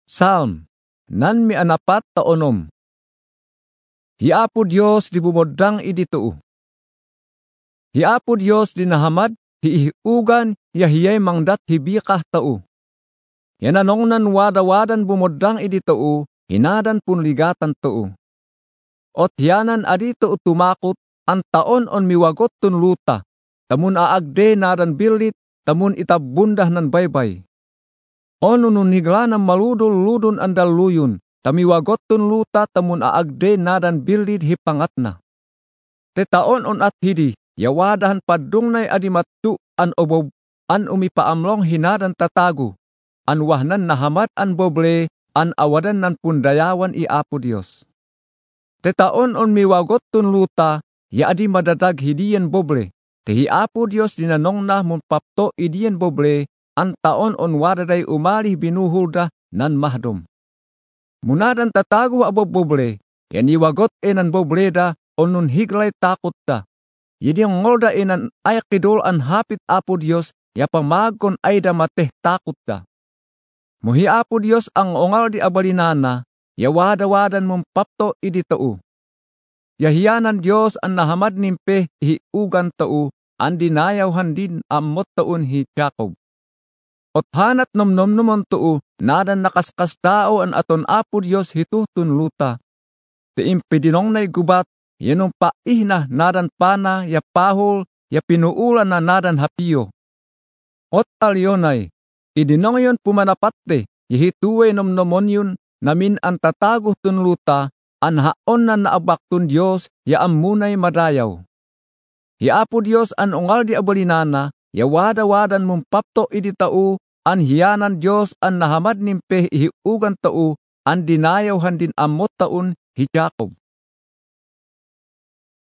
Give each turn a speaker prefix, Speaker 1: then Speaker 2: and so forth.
Speaker 1: Psalm, nan mi anapat taonom. Hiapo Dios di bumodang idito. Hiapo Dios di nahamad, hiihugan, yahiyay mangdat hibikah tao. Yananongnan wadawadan bumodang idito, hinadan punligatan tao. Ot yanan adito tumakot, ang taon on miwagot tun luta, tamun aagde nadan bilit, tamun itabundah nan baybay. Ono nun higla ng maludol-ludon andal luyon, tamiwagot tun luta tamun aagde nadan bilid hipangat na. Tetaon on at hidi, yawadahan padungnay adimattu an obob, an umipaamlong hinadan tatago, an wahnan nahamat an boble, an awadan nan pundayawan iapo Dios. Tetaon on miwagot tun luta, ya adi madadag hidiyan boble, tehiapo Dios dinanong na munpapto idiyan boble, ang taon on wadaday umalih binuhulda nan mahdom. Munadan tatago aboboble, yan iwagot enan bobleda on nun higlay takot da. Yidiyang ngolda enan ayakidol an hapit apo Dios, ya pamagkon ay da mateh takot da. Muhi apo Dios ang ongal di abalinana, ya wadawadan mong papto iditao. Yahiyanan Dios ang nahamad nimpe hiugan tao, ang dinayaw handin amot taon hi Jacob. Ot hanat nomnomnomon too, nadan nakaskas tao an aton apo Dios hitutun luta. Te impedinong na gubat, yanong paihna nadan pana, ya pahol, ya pinuulan na nadan hapiyo. Ot alyonay, idinong yon pumanapatte, yihituwe nomnomon yun, namin ang tatago tun luta, an haon na naabaktun Dios, ya amunay madayaw. Ya apo Dios an ungal di abalinana, ya wadawadan mong papto idi tao, an hiyanan Dios an nahamad nimpe ihiugan tao, an dinayaw handin amot taon hi Jacob.